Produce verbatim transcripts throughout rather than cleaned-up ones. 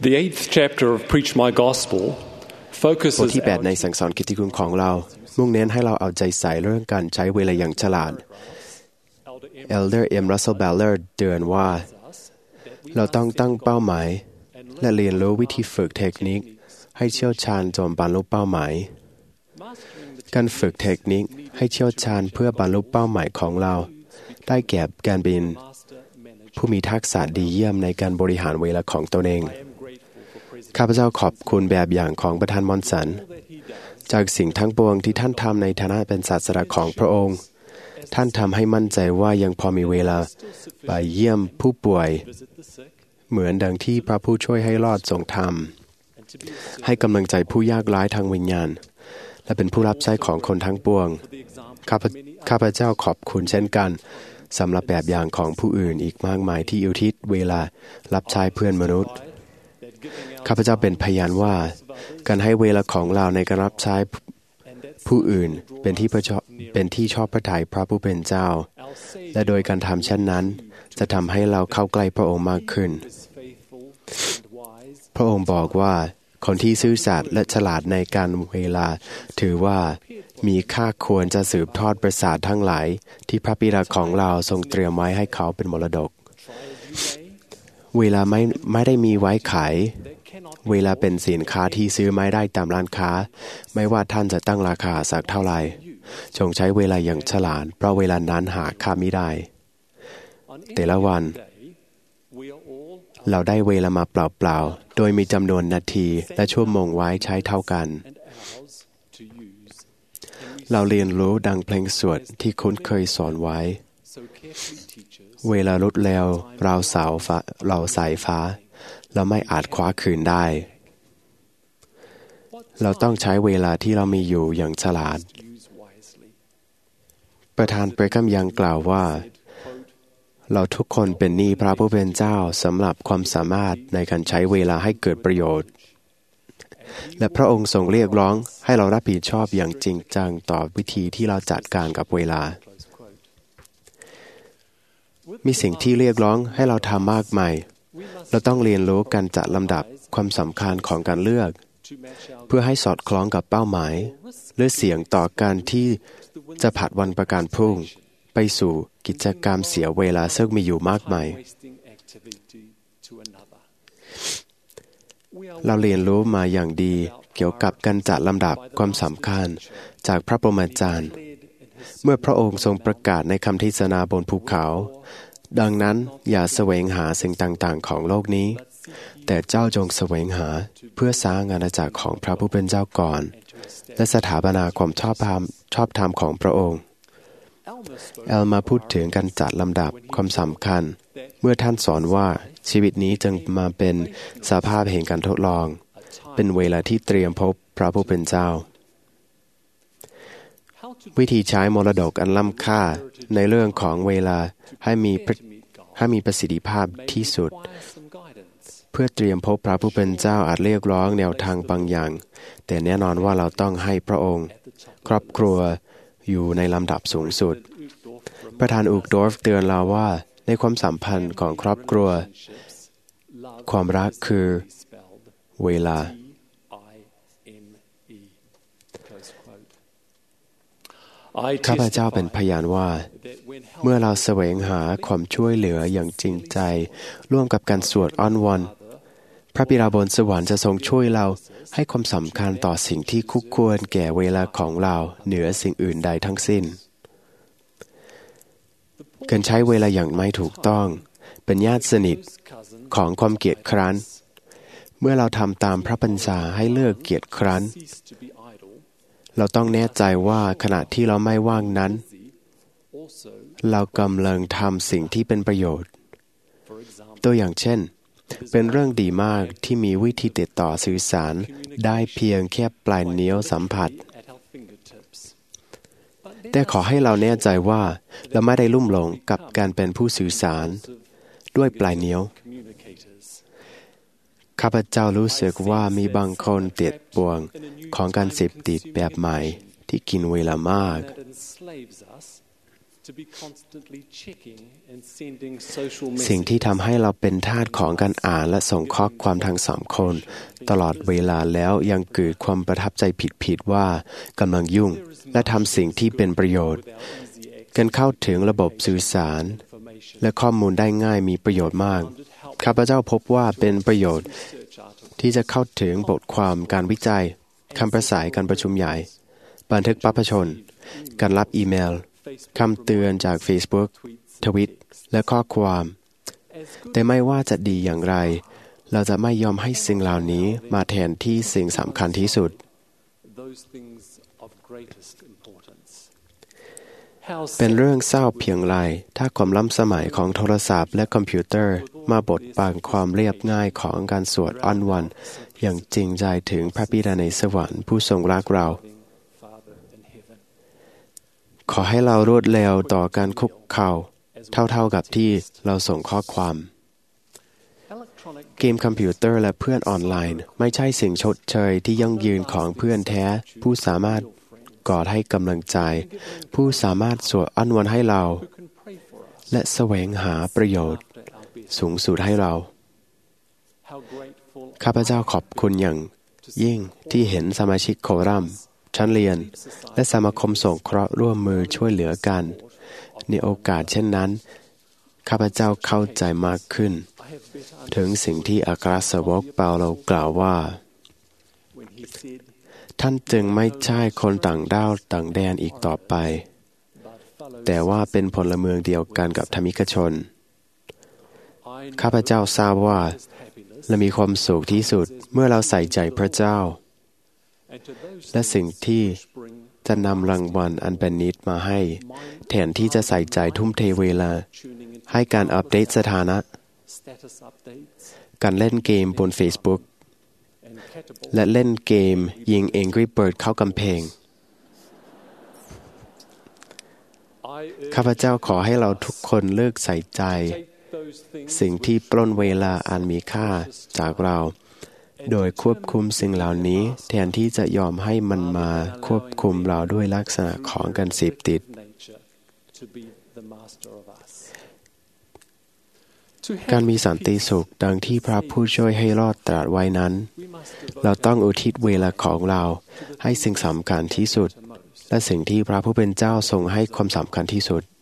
The eighth chapter of Preach My Gospel บท focuses ที่แปดในสั่งสอนกิตติคุณของเรามุ่งเน้นให้เราเอาใจใส่เรื่องการใช้เวลาอย่างฉลาด Elder M. Russell Ballard เตือนว่าเราต้องตั้งเป้าหมายและเรียนรู้วิธีฝึกเทคนิคให้เชี่ยวชาญจนบรรลุเป้าหมายการฝึกเทคนิคให้เชี่ยวชาญเพื่อบรรลุเป้าหมายของเราได้แก่การเป็นผู้มีทักษะดีเยี่ยมในการบริหารเวลาของตนเองข้าพเจ้าขอบคุณแบบอย่างของประธานมอนสันจากสิ่งทั้งปวงที่ท่านทำในฐานะเป็นศาสดาของพระองค์ท่านทำให้มั่นใจว่ายังพอมีเวลาไปเยี่ยมผู้ป่วยเหมือนดังที่พระผู้ช่วยให้รอดทรงทำให้กำลังใจผู้ยากไร้ทางวิญญาณและเป็นผู้รับใช้ของคนทั้งปวงข้าพเจ้าขอบคุณเช่นกันสำหรับแบบอย่างของผู้อื่นอีกมากมายที่อุทิศเวลารับใช้เพื่อนมนุษย์ข้าพเจ้าเป็นพยานว่าการให้เวลาของเราในการรับใช้ผู้อื่นเป็นที่เป็นที่ชอบพระทัยพระผู้เป็นเจ้าและโดยการทำเช่นนั้นจะทำให้เราเข้าใกล้พระองค์มากขึ้นพระองค์บอกว่าคนที่ซื่อสัตย์และฉลาดในการเวลาถือว่ามีค่าควรจะสืบทอดประสาททั้งหลายที่พระบิดาของเราทรงเตรียมไว้ให้เขาเป็นมรดกเวลาไม่ไม่ได้มีไว้ขายเวลาเป็นสินค้าที่ซื้อไม่ได้ตามร้านค้าไม่ว่าท่านจะตั้งราคาสักเท่าไหร่จงใช้เวลาอย่างฉลาดเพราะเวลานั้นหาค่าไม่ได้แต่ละวันเราได้เวลามาเปล่าๆโดยมีจำนวนนาทีและชั่วโมงไว้ใช้เท่ากันเราเรียนรู้ดังเพลงสวดที่คุ้นเคยสอนไว้เวลาลดแล้วเราเสาฟ้าเราสายฟ้าเราไม่อาจคว้าคืนได้เราต้องใช้เวลาที่เรามีอยู่อย่างฉลาดประธานเบรคัมยังกล่าวว่าเราทุกคนเป็นหนี้พระผู้เป็นเจ้าสำหรับความสามารถในการใช้เวลาให้เกิดประโยชน์และพระองค์ทรงเรียกร้องให้เรารับผิดชอบอย่างจริงจังต่อวิธีที่เราจัดการกับเวลามีสิ่งที่เรียกร้องให้เราทำมากมายเราต้องเรียนรู้การจัดลำดับความสำคัญของการเลือกเพื่อให้สอดคล้องกับเป้าหมายและเสี่ยงต่อการที่จะผัดวันประกันพรุ่งไปสู่กิจกรรมเสียเวลาซึ่งมีอยู่มากมายเราเรียนรู้มาอย่างดีเกี่ยวกับการจัดลำดับความสำคัญจากพระปรมาจารย์เมื่อพระองค์ทรงประกาศในคำเทศนาบนภูเขาดังนั้นอย่าแสวงหาสิ่งต่างๆของโลกนี้แต่เจ้าจงแสวงหาเพื่อสร้างอาณาจักรของพระผู้เป็นเจ้าก่อนและสถาปนาความชอบธรรมชอบธรรมของพระองค์เอลมาพูดถึงการจัดลำดับความสำคัญเมื่อท่านสอนว่าชีวิตนี้จึงมาเป็นสภาพแห่งการทดลองเป็นเวลาที่เตรียมพบพระผู้เป็นเจ้าวิธีใช้มรดกอันล้ำค่าในเรื่องของเวลาให้มีให้มีประสิทธิภาพที่สุดเพื่อเตรียมพบพระผู้เป็นเจ้าอาจเรียกร้องแนวทางบางอย่างแต่แน่นอนว่าเราต้องให้พระองค์ครอบครัวอยู่ในลำดับสูงสุดประธานอุกดอร์ฟเตือนเราว่าในความสัมพันธ์ของครอบครัวความรักคือเวลาข้าพเจ้าเป็นพยานว่าเมื่อเราแสวงหาความช่วยเหลืออย่างจริงใจร่วมกับการสวดอ้อนวอนพระบิดาบนสวรรค์จะทรงช่วยเราให้ความสำคัญต่อสิ่งที่คู่ควรแก่เวลาของเราเหนือสิ่งอื่นใดทั้งสิ้นการใช้เวลาอย่างไม่ถูกต้องเป็นญาติสนิทของความเกียจคร้านเมื่อเราทำตามพระบัญชาให้เลิกเกียจคร้านเราต้องแน่ใจว่าขณะที่เราไม่ว่างนั้นเรากำลังทำสิ่งที่เป็นประโยชน์ตัวอย่างเช่นเป็นเรื่องดีมากที่มีวิธีติดต่อสื่อสารได้เพียงแค่ปลายนิ้วสัมผัสแต่ขอให้เราแน่ใจว่าเราไม่ได้ลุ่มหลงกับการเป็นผู้สื่อสารด้วยปลายนิ้วข้าพเจ้ารู้สึกว่ามีบางคนติดบ่วงของการเสพติดแบบใหม่ที่กินเวลามากสิ่งที่ทำให้เราเป็นทาสของการอ่านและส่งข้อความทางสังคมตลอดเวลาแล้วยังเกิดความประทับใจผิดๆว่ากำลังยุ่งและทำสิ่งที่เป็นประโยชน์การเข้าถึงระบบสื่อสารและข้อมูลได้ง่ายมีประโยชน์มากข้าพเจ้าพบว่าเป็นประโยชน์ที่จะเข้าถึงบทความการวิจัยคำประสายการประชุมใหญ่บันทึกภาพยนตร์การรับอีเมลคำเตือนจาก Facebook ทวิตและข้อความแต่ไม่ว่าจะดีอย่างไรเราจะไม่ยอมให้สิ่งเหล่านี้มาแทนที่สิ่งสำคัญที่สุดเป็นเรื่องเศร้าเพียงไรถ้าความล้ำสมัยของโทรศัพท์และคอมพิวเตอร์มาบดบังความเรียบง่ายของการสวดอ้อนวอนอย่างจริงใจถึงพระบิดาในสวรรค์ผู้ทรงรักเราขอให้เรารวดเร็วต่อการคุกเข่าเท่าๆกับที่เราส่งข้อความเกมคอมพิวเตอร์และเพื่อนออนไลน์ไม่ใช่สิ่งชดเชยที่ยั่งยืนของเพื่อนแท้ผู้สามารถกอดให้กำลังใจผู้สามารถสวดอ้อนวอนให้เราและแสวงหาประโยชน์สูงสุดให้เราข้าพเจ้าขอบคุณอย่างยิ่งที่เห็นสมาชิกโครัมชั้นเรียนและสมาคมสงเคราะห์ร่วมมือช่วยเหลือกันในโอกาสเช่นนั้นข้าพเจ้าเข้าใจมากขึ้นถึงสิ่งที่อัครสาวกเปาโลกล่าวว่าท่านจึงไม่ใช่คนต่างดาวต่างแดนอีกต่อไปแต่ว่าเป็นพลเมืองเดียวกันกับธรรมิกชนข้าพเจ้าทราบว่าเรามีความสุขที่สุดเมื่อเราใส่ใจพระเจ้าและสิ่งที่จะนำรางวัลอันเป็นนิจมาให้แทนที่จะใส่ใจทุ่มเทเวลาให้การอัปเดตสถานะการเล่นเกมบน Facebook และเล่นเกมยิง Angry Bird เข้ากำแพงข้าพเจ้าขอให้เราทุกคนเลิกใส่ใจสิ่งที่ปล้นเวลาอันมีค่าจากเราโดยควบคุมสิ่งเหล่านี้แทนที่จะยอมให้มันมาควบคุมเราด้วยลักษณะของการเสพติดการมีสันติสุขดังที่พระผู้ช่วยให้รอดตรัสไว้นั้นเราต้องอุทิศเวลาของเราให้สิ่งสำคัญที่สุดและสิ่งที่พระผู้เป็นเจ้าทรงให้ความสำคัญที่สุด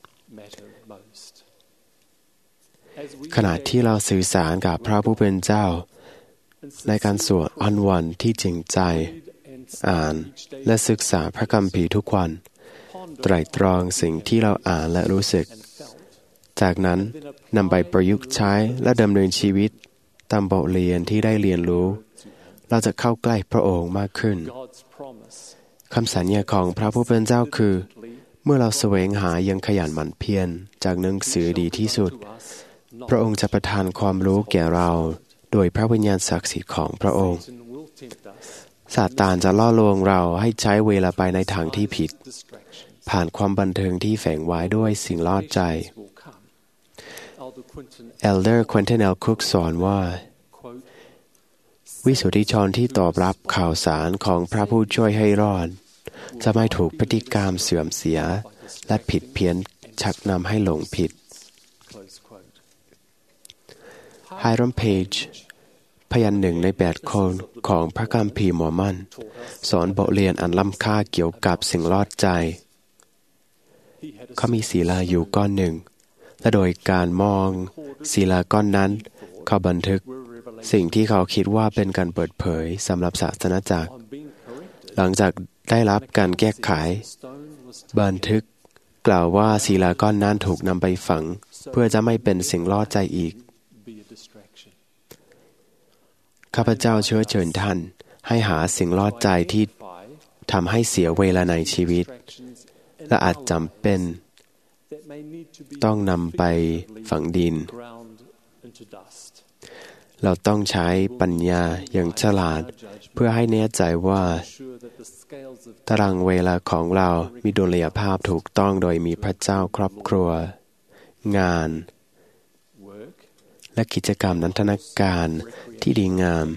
ขณะที่เราสื่อสารกับพระผู้เป็นเจ้าในการสวดอ้อนวอนที่จริงใจอ่านและศึกษาพระคัมภีร์ทุกวันไตร่ตรองสิ่งที่เราอ่านและรู้สึกจากนั้นนำไปประยุกต์ใช้และดำเนินชีวิตตามบทเรียนที่ได้เรียนรู้เราจะเข้าใกล้พระองค์มากขึ้นคำสัญญาของพระผู้เป็นเจ้าคือเมื่อเราแสวงหายังขยันหมั่นเพียรจากหนังสือดีที่สุดพระองค์จะประทานความรู้แก่เราโดยพระวิญญาณศักดิ์สิทธิ์ของพระองค์ซาตานจะล่อลวงเราให้ใช้เวลาไปในทางที่ผิดผ่านความบันเทิงที่แฝงไว้ด้วยสิ่งล่อใจเอลเดอร์ควินตัน แอล คุกสอนว่าวิสุทธิชนที่ตอบรับข่าวสารของพระผู้ช่วยให้รอดจะไม่ถูกพฤติกรรมเสื่อมเสียและผิดเพี้ยนชักนำให้หลงผิดไฮรอมเพจพยานหนึ่งในแปดคนของพระคัมภีร์มอร์มอนสอนบทเรียนอันล้ำค่าเกี่ยวกับสิ่งลอดใจเขามีศิลาอยู่ก้อนหนึ่งและโดยการมองศิลาก้อนนั้นเขาบันทึกสิ่งที่เขาคิดว่าเป็นการเปิดเผยสำหรับศาสนาจักรหลังจากได้รับการแก้ไขบันทึกกล่าวว่าศิลาก้อนนั้นถูกนำไปฝังเพื่อจะไม่เป็นสิ่งล่อใจอีกข้าพเจ้าเชื้อเชิญท่านให้หาสิ่งล่อใจที่ทำให้เสียเวลาในชีวิตและอาจจำเป็นต้องนำไปฝังดินเราต้องใช้ปัญญาอย่างฉลาดเพื่อให้แน่ใจว่าตารางเวลาของเรามีดุลยภาพถูกต้องโดยมีพระเจ้าครอบครัวงานและกิจกรรมนันทนาการที่ดีงาม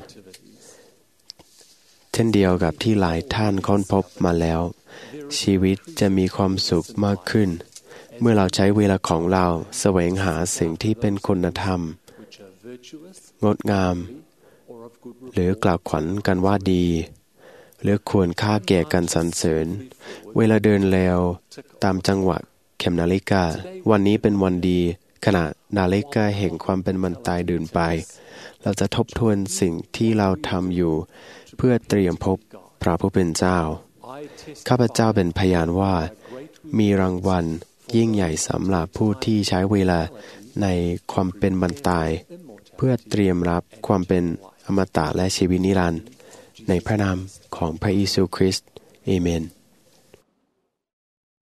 เช่นเดียวกับที่หลายท่านค้นพบมาแล้วชีวิตจะมีความสุขมากขึ้นเมื่อเราใช้เวลาของเราแสวงหาสิ่งที่เป็นคุณธรรมงดงามหรือกล่าวขวัญกันว่าดีหรือควรค่าแก่การสรรเสริญเวลาเดินแล้วตามจังหวะเข็มนาฬิกาวันนี้เป็นวันดีขณะนาฬิกาแห่งความเป็นวันตายเดินไปเราจะทบทวนสิ่งที่เราทำอยู่เพื่อเตรียมพบพระผู้เป็นเจ้าข้าพเจ้าเป็นพยานว่ามีรางวัลยิ่งใหญ่สำหรับผู้ที่ใช้เวลาในความเป็นวันตายเพื่อเตรียมรับความเป็นอมตะและชีวิตนิรันดร์ในพระนามของพระเยซูคริสต์อาเมน